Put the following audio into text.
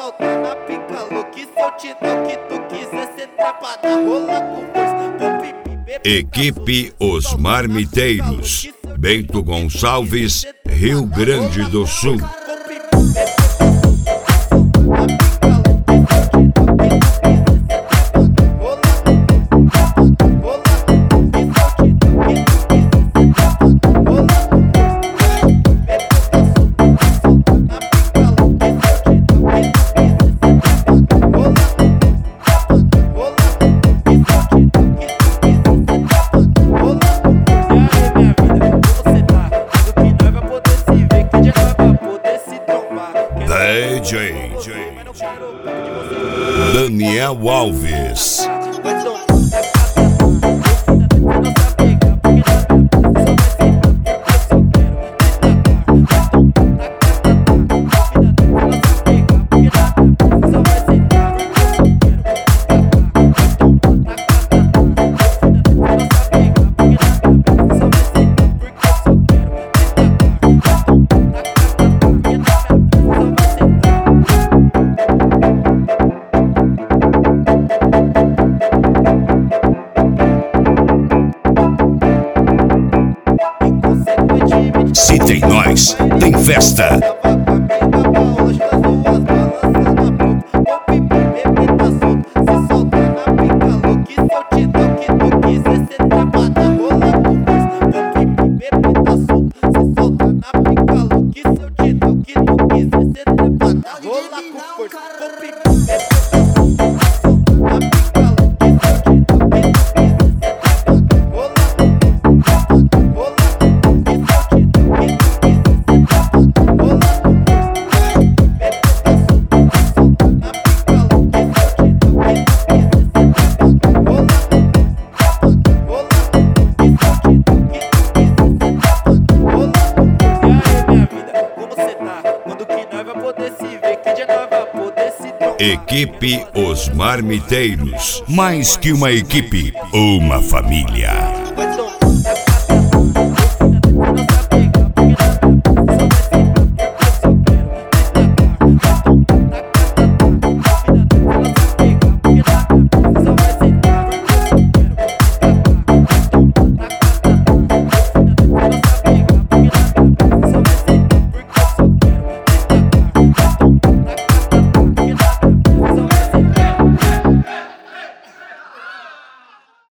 solta na pica louca. Se eu te der o que tu quiser, cê trepa na rola com força. Equipe Os Marmiteiros, Bento Gonçalves, Rio Grande do Sul. DJ Daniel Alves. Se tem nós, tem festa. Equipe Os Marmiteiros, mais que uma equipe, uma família.